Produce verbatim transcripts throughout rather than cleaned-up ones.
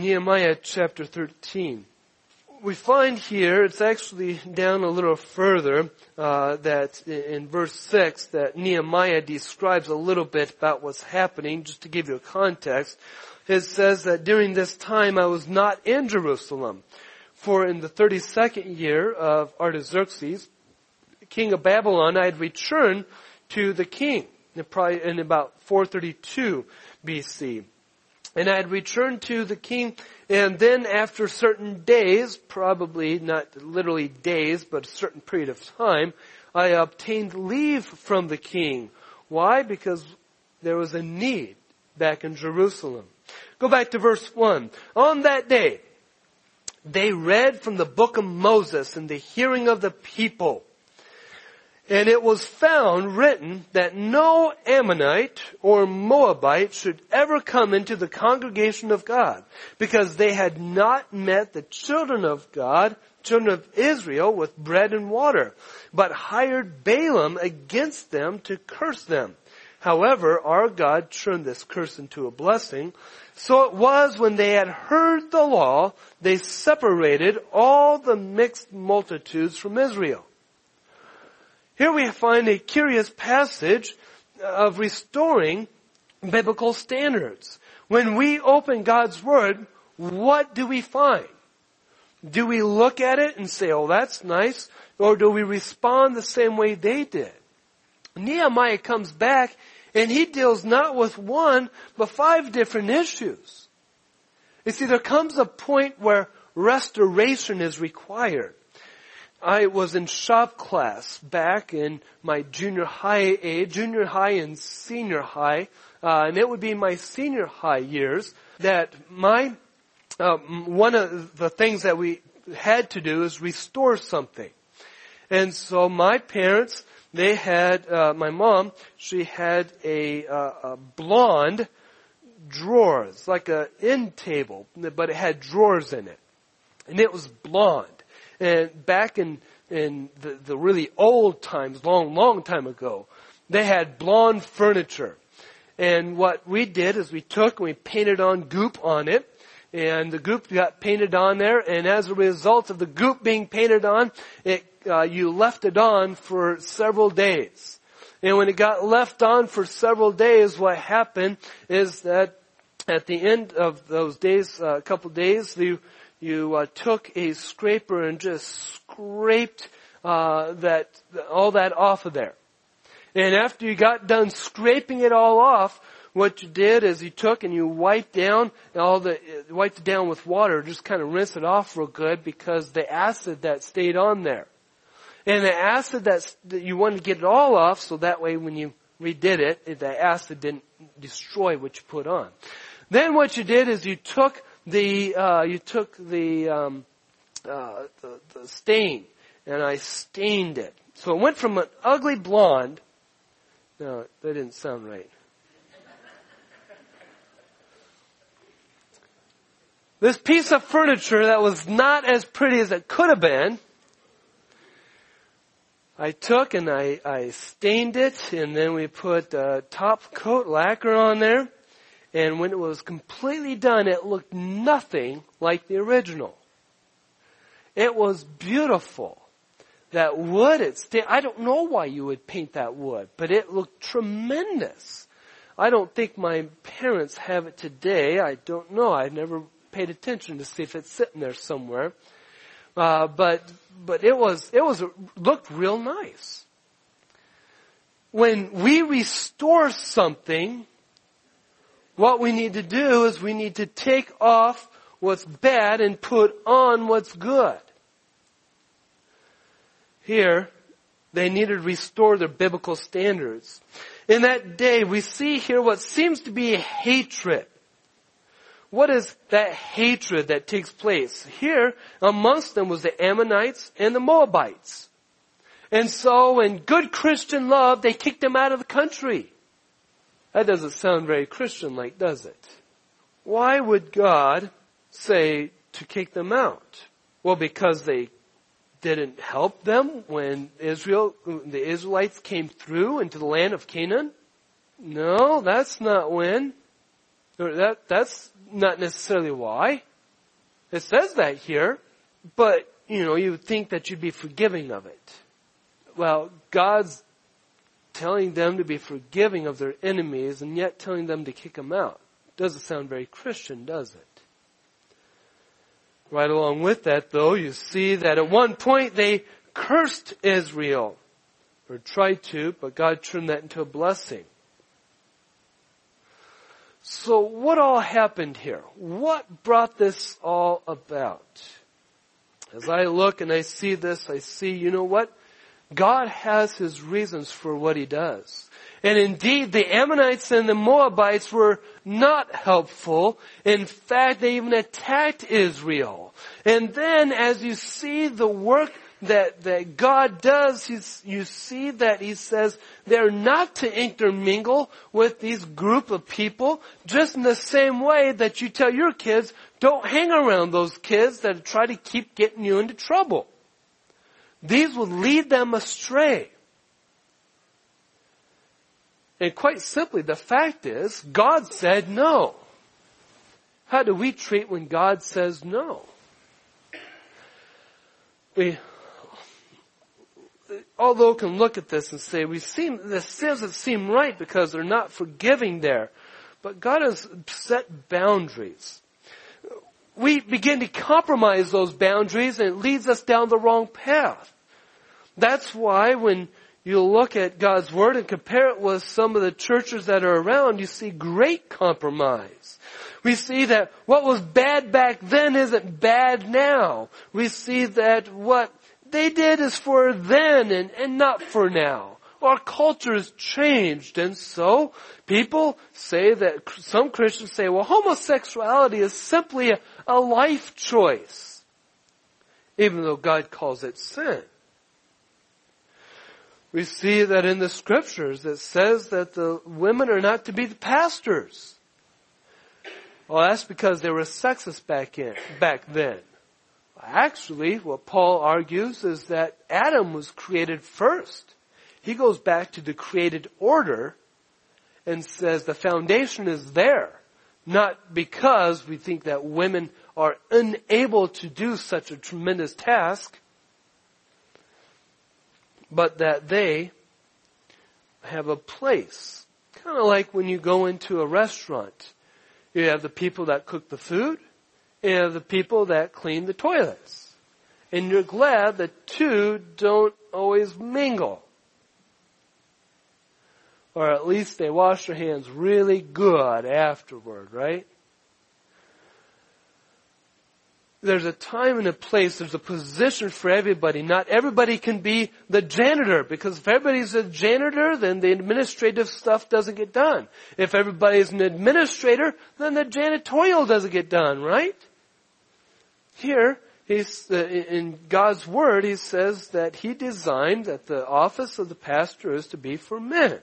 Nehemiah chapter thirteen. We find here, it's actually down a little further, uh, that in verse six, that Nehemiah describes a little bit about what's happening, just to give you a context. It says that during this time I was not in Jerusalem, for in the thirty-second year of Artaxerxes, king of Babylon, I had returned to the king, probably in about four thirty-two B C. And I had returned to the king, and then after certain days, probably not literally days, but a certain period of time, I obtained leave from the king. Why? Because there was a need back in Jerusalem. Go back to verse one. On that day, they read from the book of Moses in the hearing of the people. And it was found written that no Ammonite or Moabite should ever come into the congregation of God, because they had not met the children of God, children of Israel, with bread and water, but hired Balaam against them to curse them. However, our God turned this curse into a blessing. So it was when they had heard the law, they separated all the mixed multitudes from Israel. Here we find a curious passage of restoring biblical standards. When we open God's Word, what do we find? Do we look at it and say, oh, that's nice? Or do we respond the same way they did? Nehemiah comes back and he deals not with one, but five different issues. You see, there comes a point where restoration is required. I was in shop class back in my junior high age, junior high and senior high, uh, and it would be my senior high years that my, uh, one of the things that we had to do is restore something. And so my parents, they had, uh, my mom, she had a, uh, a blonde drawers, like a end table, but it had drawers in it. And it was blonde. And back in, in the, the really old times, long, long time ago, they had blonde furniture. And what we did is we took and we painted on goop on it. And the goop got painted on there. And as a result of the goop being painted on, it, uh, you left it on for several days. And when it got left on for several days, what happened is that at the end of those days, a uh, couple days, you You uh, took a scraper and just scraped uh, that all that off of there. And after you got done scraping it all off, what you did is you took and you wiped down all the wiped it down with water, just kind of rinse it off real good, because the acid that stayed on there, and the acid that's, that you wanted to get it all off, so that way when you redid it, the acid didn't destroy what you put on. Then what you did is you took The, uh, you took the, um, uh, the, the stain, and I stained it. So it went from an ugly blonde. No, that didn't sound right. This piece of furniture that was not as pretty as it could have been, I took and I, I stained it, and then we put uh, top coat lacquer on there. And when it was completely done, it looked nothing like the original. It was beautiful. That wood, it sta- I don't know why you would paint that wood, but it looked tremendous. I don't think my parents have it today. I don't know. I've never paid attention to see if it's sitting there somewhere. Uh, but but it was it was looked real nice. When we restore something, what we need to do is we need to take off what's bad and put on what's good. Here, they needed to restore their biblical standards. In that day, we see here what seems to be a hatred. What is that hatred that takes place? Here, amongst them was the Ammonites and the Moabites. And so, in good Christian love, they kicked them out of the country. That doesn't sound very Christian-like, does it? Why would God say to kick them out? Well, because they didn't help them when Israel, the Israelites came through into the land of Canaan? No, that's not when. That, that's not necessarily why. It says that here, but, you know, you would think that you'd be forgiving of it. Well, God's telling them to be forgiving of their enemies and yet telling them to kick them out. Doesn't sound very Christian, does it? Right along with that, though, you see that at one point they cursed Israel, or tried to, but God turned that into a blessing. So what all happened here? What brought this all about? As I look and I see this, I see, you know what? God has His reasons for what He does. And indeed, the Ammonites and the Moabites were not helpful. In fact, they even attacked Israel. And then as you see the work that, that God does, he's, you see that He says they're not to intermingle with these group of people, just in the same way that you tell your kids, don't hang around those kids that try to keep getting you into trouble. These will lead them astray. And quite simply, the fact is, God said no. How do we treat when God says no? We, although can look at this and say, we seem, this doesn't seem right because they're not forgiving there. But God has set boundaries. We begin to compromise those boundaries and it leads us down the wrong path. That's why when you look at God's Word and compare it with some of the churches that are around, you see great compromise. We see that what was bad back then isn't bad now. We see that what they did is for then and, and not for now. Our culture has changed, and so people say that, some Christians say, well, homosexuality is simply a, a life choice, even though God calls it sin. We see that in the Scriptures it says that the women are not to be the pastors. Well, that's because they were sexist back in, back then. Actually, what Paul argues is that Adam was created first. He goes back to the created order and says the foundation is there. Not because we think that women are unable to do such a tremendous task, but that they have a place. Kind of like when you go into a restaurant. You have the people that cook the food, and you have the people that clean the toilets. And you're glad the two don't always mingle. Or at least they wash their hands really good afterward, right? There's a time and a place, there's a position for everybody. Not everybody can be the janitor, because if everybody's a janitor, then the administrative stuff doesn't get done. If everybody's an administrator, then the janitorial doesn't get done, right? Here, he's, uh, in God's Word, He says that He designed that the office of the pastor is to be for men.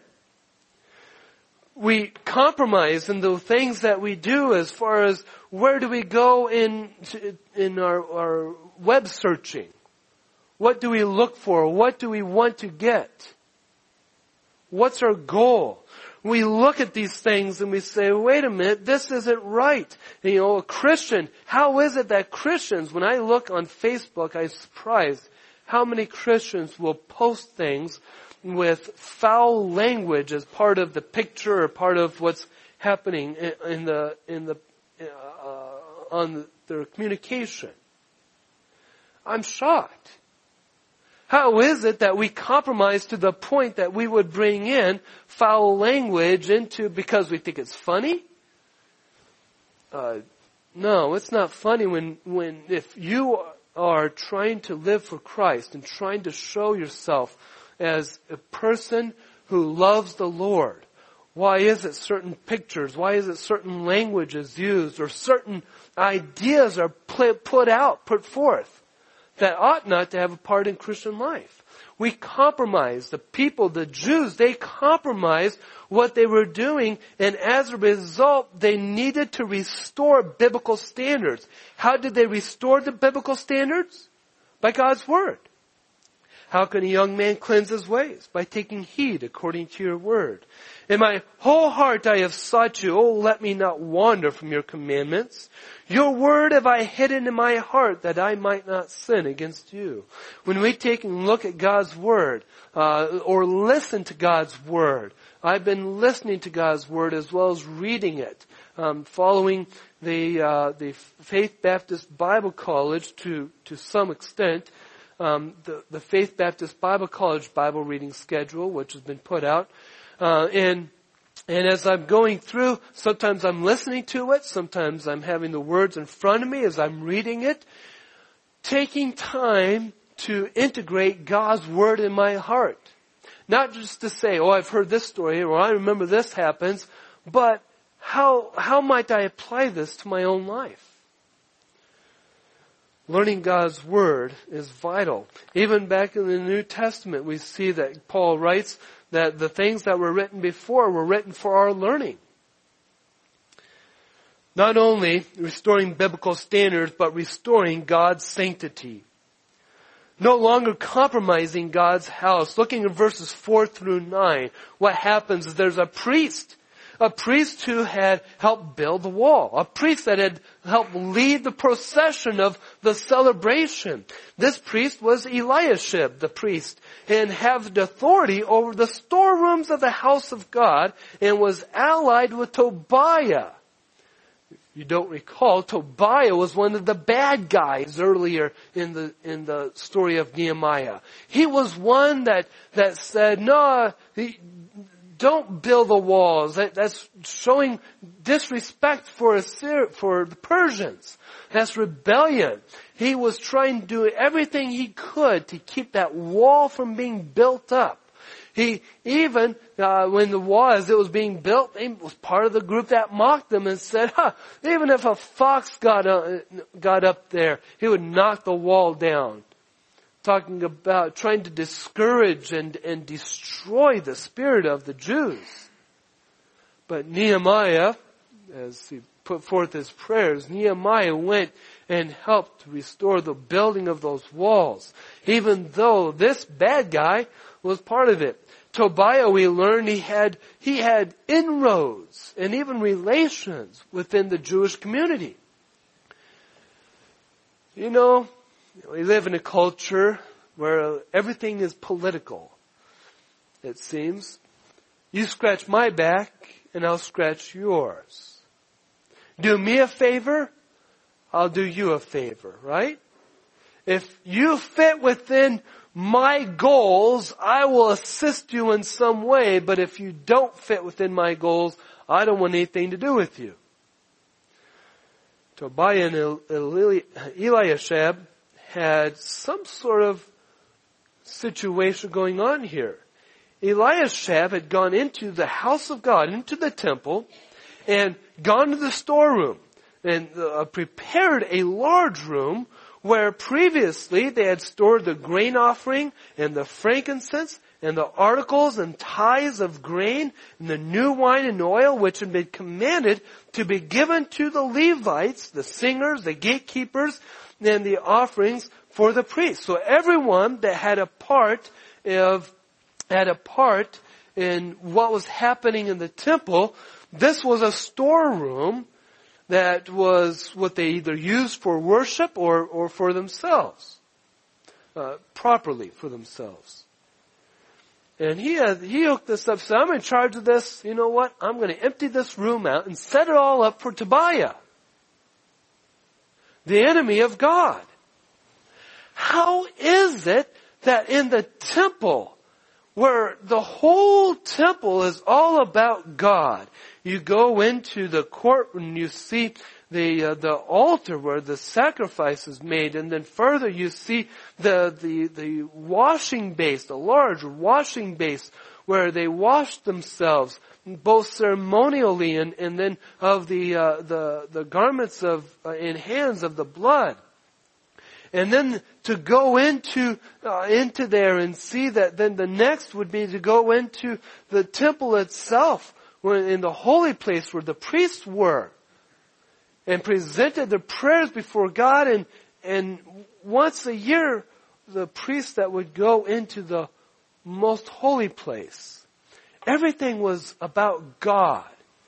We compromise in the things that we do as far as where do we go in in our, our web searching. What do we look for? What do we want to get? What's our goal? We look at these things and we say, wait a minute, this isn't right. And, you know, a Christian, how is it that Christians, when I look on Facebook, I'm surprised how many Christians will post things with foul language as part of the picture or part of what's happening in the in the uh, on their communication. I'm shocked. How is it that we compromise to the point that we would bring in foul language into because we think it's funny? Uh, no, it's not funny when when if you are trying to live for Christ and trying to show yourself as a person who loves the Lord. Why is it certain pictures? Why is it certain languages used or certain ideas are put out, put forth that ought not to have a part in Christian life? We compromise. The people, the Jews, they compromised what they were doing, and as a result, they needed to restore biblical standards. How did they restore the biblical standards? By God's Word. How can a young man cleanse his ways? By taking heed according to your word. In my whole heart I have sought you. Oh, let me not wander from your commandments. Your word have I hidden in my heart that I might not sin against you. When we take and look at God's word, uh, or listen to God's word, I've been listening to God's word as well as reading it, um, following the uh, the Faith Baptist Bible College to to some extent. Um, the, the Faith Baptist Bible College Bible reading schedule, which has been put out. Uh, and, and as I'm going through, sometimes I'm listening to it, sometimes I'm having the words in front of me as I'm reading it, taking time to integrate God's word in my heart. Not just to say, oh, I've heard this story, or I remember this happens, but how, how might I apply this to my own life? Learning God's Word is vital. Even back in the New Testament, we see that Paul writes that the things that were written before were written for our learning. Not only restoring biblical standards, but restoring God's sanctity. No longer compromising God's house. Looking at verses four through nine, what happens is there's a priest. A priest who had helped build the wall. A priest that had helped lead the procession of the celebration. This priest was Eliashib, the priest, and had authority over the storerooms of the house of God and was allied with Tobiah. If you don't recall, Tobiah was one of the bad guys earlier in the in the story of Nehemiah. He was one that, that said, no, he, don't build the walls. That, that's showing disrespect for Assyria, for the Persians. That's rebellion. He was trying to do everything he could to keep that wall from being built up. He even, uh, when the wall, as it was being built, he was part of the group that mocked them and said, huh, even if a fox got, uh, got up there, he would knock the wall down. Talking about trying to discourage and, and destroy the spirit of the Jews. But Nehemiah, as he put forth his prayers, Nehemiah went and helped restore the building of those walls. Even though this bad guy was part of it. Tobiah, we learned, he had, he had inroads and even relations within the Jewish community. You know, we live in a culture where everything is political, it seems. You scratch my back and I'll scratch yours. Do me a favor, I'll do you a favor, right? If you fit within my goals, I will assist you in some way, but if you don't fit within my goals, I don't want anything to do with you. Tobiah and Eliashib had some sort of situation going on here. Eliashib had gone into the house of God, into the temple, and gone to the storeroom and uh, prepared a large room where previously they had stored the grain offering and the frankincense and the articles and tithes of grain and the new wine and oil which had been commanded to be given to the Levites, the singers, the gatekeepers, and the offerings for the priests. So everyone that had a part of, had a part in what was happening in the temple, this was a storeroom that was what they either used for worship or, or for themselves, uh, properly for themselves. And he had, he hooked this up, so I'm in charge of this. You know what? I'm going to empty this room out and set it all up for Tobiah, the enemy of God. How is it that in the temple, where the whole temple is all about God, you go into the court and you see the uh, the altar where the sacrifice is made, and then further you see the the the washing base, the large washing base where they wash themselves, both ceremonially and and then of the uh, the the garments of uh, in hands of the blood. And then to go into uh, into there and see that, then the next would be to go into the temple itself, where in the holy place where the priests were, and presented their prayers before God. And and once a year, the priests that would go into the most holy place. Everything was about God.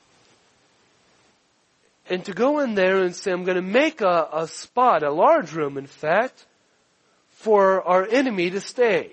And to go in there and say, I'm going to make a, a spot, a large room in fact, for our enemy to stay.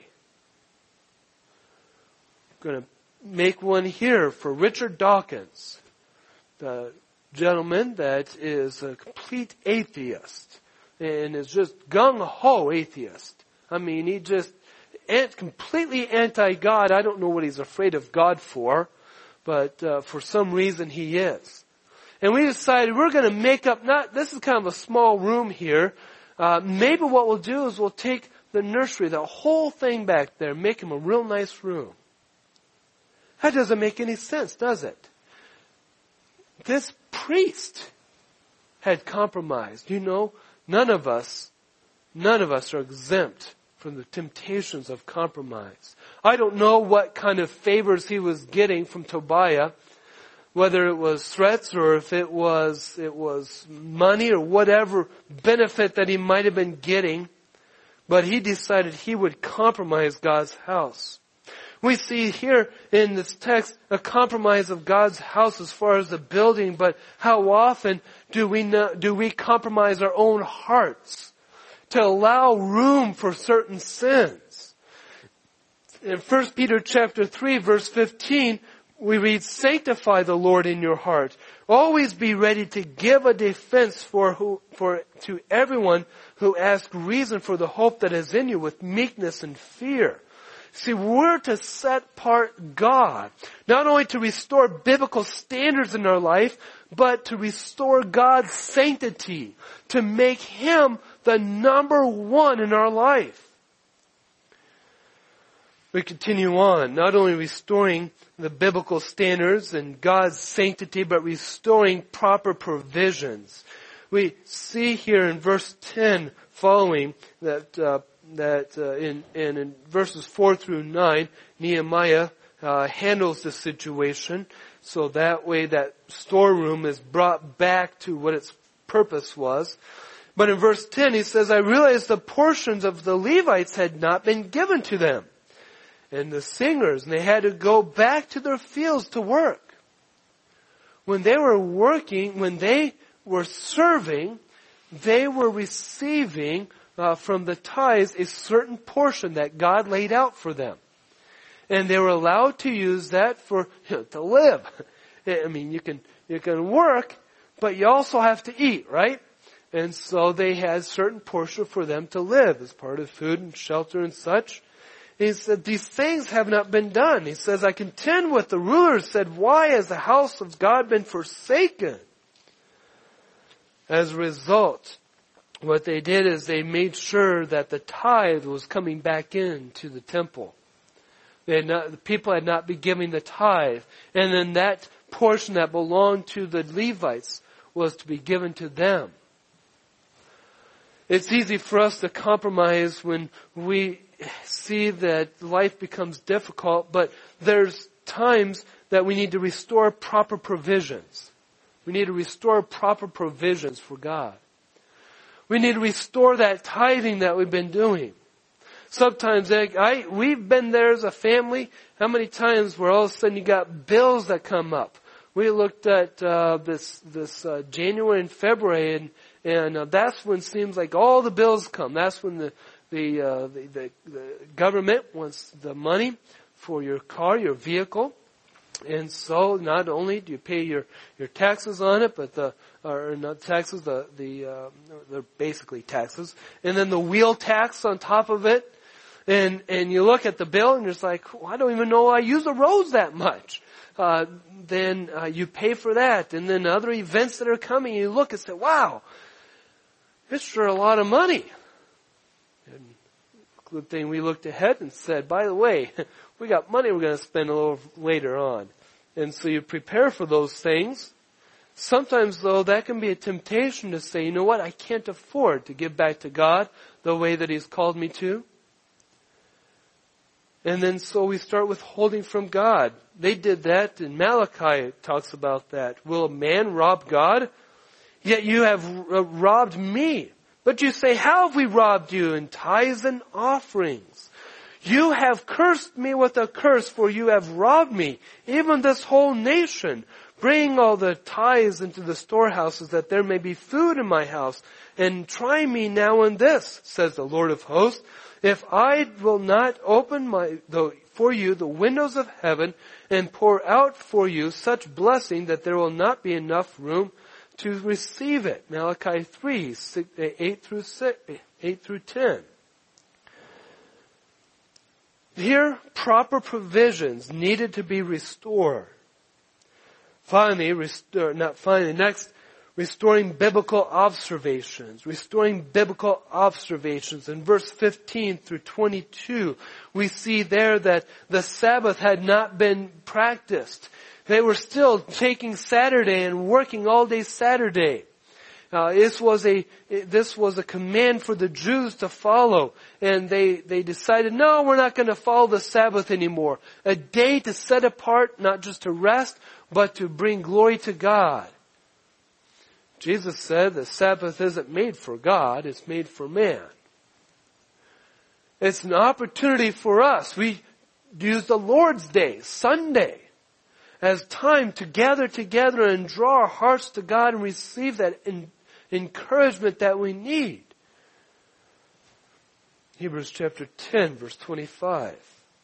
I'm going to make one here for Richard Dawkins, the gentleman that is a complete atheist and is just gung-ho atheist. I mean, he just completely anti-God. I don't know what he's afraid of God for, but uh, for some reason he is. And we decided we're going to make up, not, this is kind of a small room here. Uh, maybe what we'll do is we'll take the nursery, the whole thing back there, make him a real nice room. That doesn't make any sense, does it? This priest had compromised. You know, none of us, none of us are exempt from the temptations of compromise. I don't know what kind of favors he was getting from Tobiah, whether it was threats or if it was, it was money or whatever benefit that he might have been getting, but he decided he would compromise God's house. We see here in this text a compromise of God's house as far as the building, but how often do we know, do we compromise our own hearts to allow room for certain sins? In First Peter chapter three, verse fifteen, we read, "Sanctify the Lord in your heart. Always be ready to give a defense for who, for to everyone who asks reason for the hope that is in you with meekness and fear." See, we're to set apart God, not only to restore biblical standards in our life, but to restore God's sanctity, to make Him the number one in our life. We continue on, not only restoring the biblical standards and God's sanctity, but restoring proper provisions. We see here in verse ten following that uh, that uh, in, in in verses four through nine, Nehemiah uh, handles the situation, so that way that storeroom is brought back to what its purpose was. But in verse ten, he says, "I realized the portions of the Levites had not been given to them, and the singers, and they had to go back to their fields to work." When they were working, when they were serving, they were receiving uh, from the tithes a certain portion that God laid out for them. And they were allowed to use that for, you know, to live. I mean, you can, you can work, but you also have to eat, right? And so they had a certain portion for them to live as part of food and shelter and such. He said, "These things have not been done." He says, "I contend with the rulers, said, why has the house of God been forsaken?" As a result, what they did is they made sure that the tithe was coming back into the temple. They had not, the people had not been giving the tithe. And then that portion that belonged to the Levites was to be given to them. It's easy for us to compromise when we see that life becomes difficult, but there's times that we need to restore proper provisions. We need to restore proper provisions for God. We need to restore that tithing that we've been doing. Sometimes I, I, we've been there as a family. How many times where all of a sudden you got bills that come up? We looked at uh, this this uh, January and February, and and uh, that's when it seems like all the bills come. That's when the the, uh, the the the government wants the money for your car, your vehicle. And so not only do you pay your, your taxes on it, but the, or not taxes, the, the, uh, they're basically taxes. And then the wheel tax on top of it. And, and you look at the bill and you're just like, well, I don't even know I use the roads that much. Uh, then, uh, you pay for that. And then other events that are coming, you look and say, wow, it's sure a lot of money. And good thing we looked ahead and said, by the way, we got money we're going to spend a little later on. And so you prepare for those things. Sometimes, though, that can be a temptation to say, you know what, I can't afford to give back to God the way that He's called me to. And then so we start withholding from God. They did that, and Malachi talks about that. Will a man rob God? Yet you have robbed me. But you say, how have we robbed you in tithes and offerings? You have cursed me with a curse, for you have robbed me, even this whole nation. Bring all the tithes into the storehouses, that there may be food in my house. And try me now in this, says the Lord of hosts, if I will not open my, the, for you the windows of heaven and pour out for you such blessing that there will not be enough room to receive it. Malachi three, six, eight through six, eight through ten. Here, proper provisions needed to be restored. Finally, restore, not finally, next, restoring biblical observations. Restoring biblical observations. In verse fifteen through twenty-two, we see there that the Sabbath had not been practiced. They were still taking Saturday and working all day Saturday. Uh, this was a this was a command for the Jews to follow, and they they decided, no, we're not going to follow the Sabbath anymore. A day to set apart, not just to rest, but to bring glory to God. Jesus said the Sabbath isn't made for God, it's made for man. It's an opportunity for us. We use the Lord's Day, Sunday, as time to gather together and draw our hearts to God and receive that in, encouragement that we need. Hebrews chapter ten, verse twenty-five.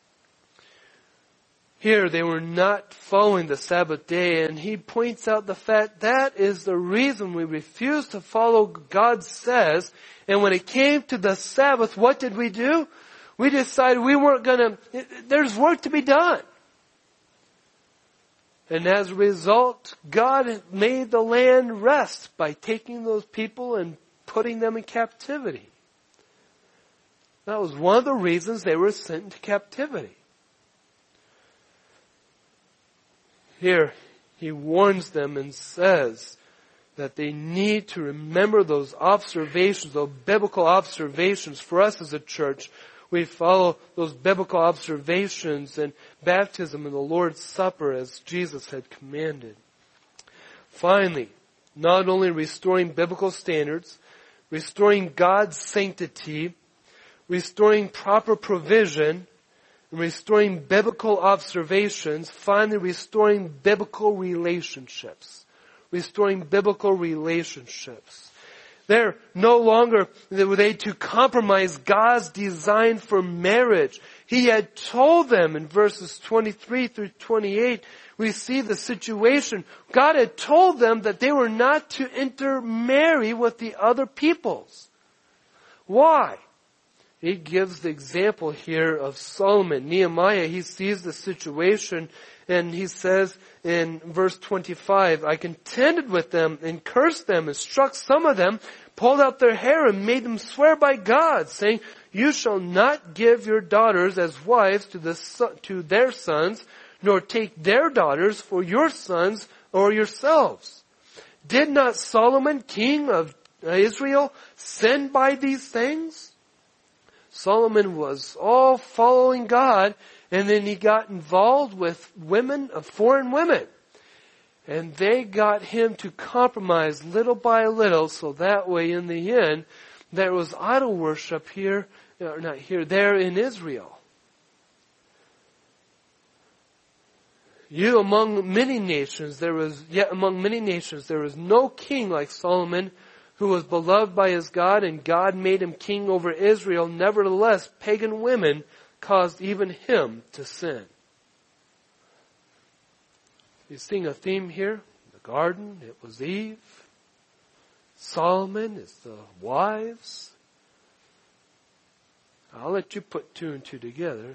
Here they were not following the Sabbath day, and he points out the fact that is the reason we refuse to follow God says. And when it came to the Sabbath, what did we do? We decided we weren't going to, there's work to be done. And as a result, God made the land rest by taking those people and putting them in captivity. That was one of the reasons they were sent into captivity. Here, he warns them and says that they need to remember those observations, those biblical observations. For us as a church, we follow those biblical observations and baptism and the Lord's Supper as Jesus had commanded. Finally, not only restoring biblical standards, restoring God's sanctity, restoring proper provision, restoring biblical observations, finally restoring biblical relationships. Restoring biblical relationships. They're no longer were they to compromise God's design for marriage. He had told them in verses twenty-three through twenty-eight, we see the situation. God had told them that they were not to intermarry with the other peoples. Why? He gives the example here of Solomon. Nehemiah, he sees the situation and he says in verse twenty-five, I contended with them and cursed them and struck some of them, pulled out their hair and made them swear by God, saying, you shall not give your daughters as wives to, the, to their sons, nor take their daughters for your sons or yourselves. Did not Solomon, king of Israel, sin by these things? Solomon was all following God, and then he got involved with women, uh, foreign women. And they got him to compromise little by little, so that way in the end, there was idol worship here, or not here, there in Israel. You among many nations, there was, yet among many nations, there was no king like Solomon, who was beloved by his God, and God made him king over Israel. Nevertheless, pagan women caused even him to sin. You seeing a theme here? The garden, it was Eve. Solomon is the wives. I'll let you put two and two together.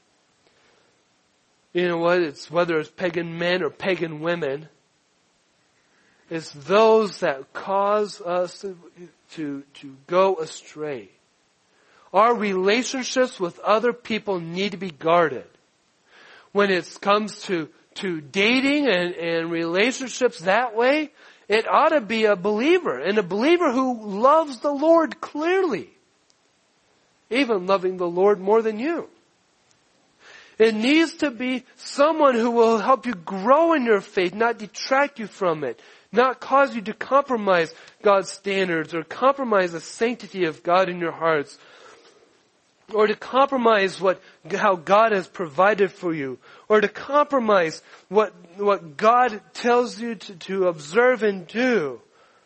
You know what? It's whether it's pagan men or pagan women. It's those that cause us to, to, to go astray. Our relationships with other people need to be guarded. When it comes to, to dating and, and relationships that way, it ought to be a believer, and a believer who loves the Lord clearly. Even loving the Lord more than you. It needs to be someone who will help you grow in your faith, not detract you from it. not cause you to compromise God's standards or compromise the sanctity of God in your hearts, or to compromise what, how God has provided for you, or to compromise what, what God tells you to, to observe and do.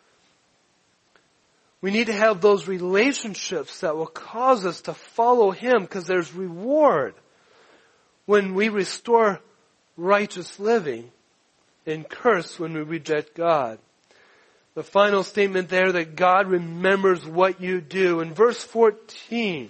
We need to have those relationships that will cause us to follow Him, because there's reward when we restore righteous living and curse when we reject God. The final statement there, that God remembers what you do. In verse fourteen,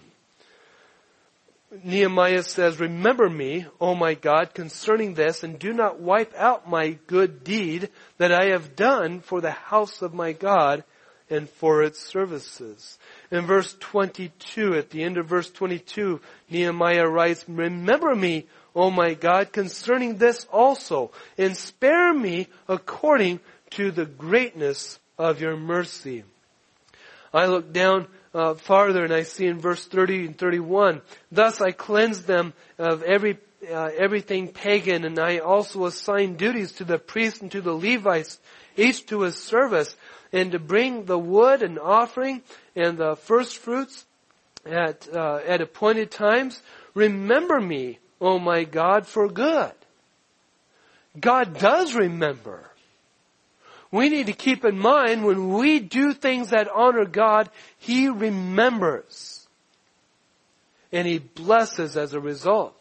Nehemiah says, "Remember me, O my God, concerning this, and do not wipe out my good deed that I have done for the house of my God and for its services." In verse twenty-two, at the end of verse twenty-two, Nehemiah writes, "Remember me, O my God, concerning this also, and spare me according to the greatness of your mercy." I look down uh, farther and I see in verse thirty and thirty-one, "Thus I cleansed them of every uh, everything pagan, and I also assigned duties to the priests and to the Levites, each to his service, and to bring the wood and offering and the first fruits at uh, at appointed times. Remember me, O my God, for good." God does remember. We need to keep in mind, when we do things that honor God, He remembers. And He blesses as a result.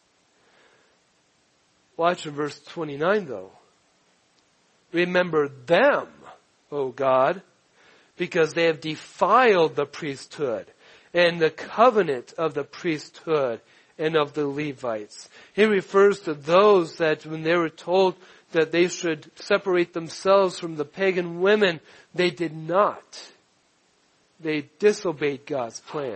Watch in verse twenty-nine though. "Remember them, O God, because they have defiled the priesthood and the covenant of the priesthood and of the Levites." He refers to those that when they were told that they should separate themselves from the pagan women, they did not. They disobeyed God's plan.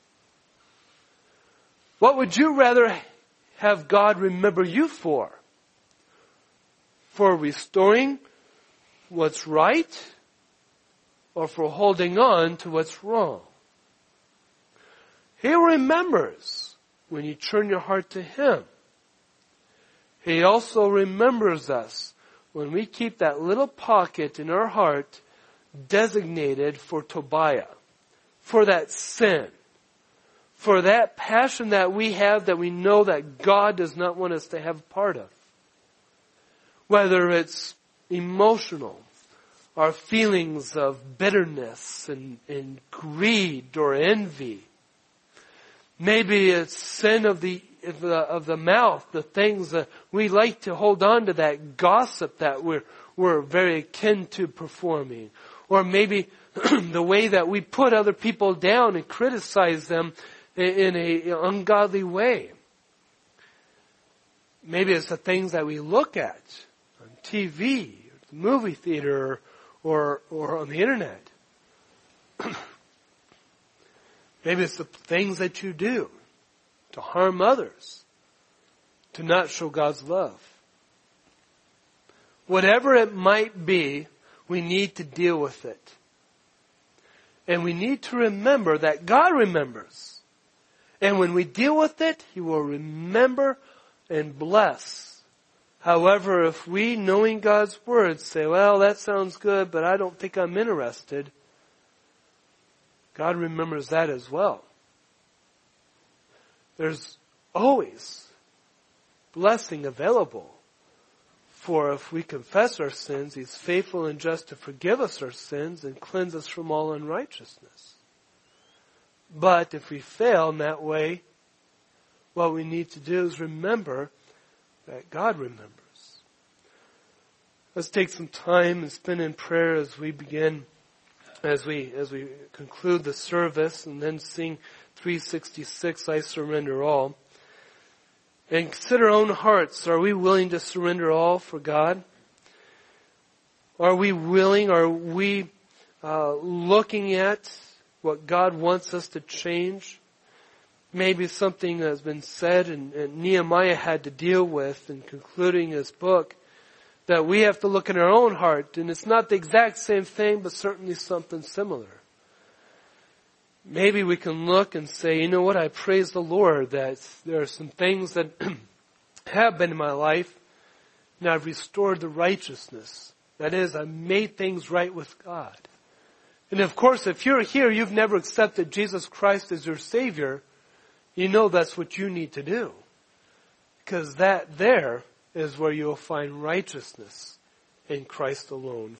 What would you rather have God remember you for? For restoring what's right, or for holding on to what's wrong? He remembers when you turn your heart to Him. He also remembers us when we keep that little pocket in our heart designated for Tobiah, for that sin, for that passion that we have that we know that God does not want us to have a part of. Whether it's emotional, our feelings of bitterness and, and greed or envy. Maybe it's sin of the Of the, of the mouth, the things that we like to hold on to, that gossip that we're, we're very akin to performing. Or maybe the way that we put other people down and criticize them in an ungodly way. Maybe it's the things that we look at on T V, or the movie theater, or, or on the internet. Maybe it's the things that you do to harm others, to not show God's love. Whatever it might be, we need to deal with it. And we need to remember that God remembers. And when we deal with it, He will remember and bless. However, if we, knowing God's Word, say, "Well, that sounds good, but I don't think I'm interested," God remembers that as well. There's always blessing available. For if we confess our sins, He's faithful and just to forgive us our sins and cleanse us from all unrighteousness. But if we fail in that way, what we need to do is remember that God remembers. Let's take some time and spend in prayer as we begin, as we, as we conclude the service, and then sing three sixty-six, "I Surrender All." And consider our own hearts. Are we willing to surrender all for God? Are we willing? Are we uh, looking at what God wants us to change? Maybe something has been said and, and Nehemiah had to deal with in concluding his book, that we have to look in our own heart. And it's not the exact same thing, but certainly something similar. Maybe we can look and say, you know what, I praise the Lord that there are some things that have been in my life, and I've restored the righteousness That is, I made things right with God. And of course, if you're here, you've never accepted Jesus Christ as your Savior, you know that's what you need to do. Because that there is where you'll find righteousness in Christ alone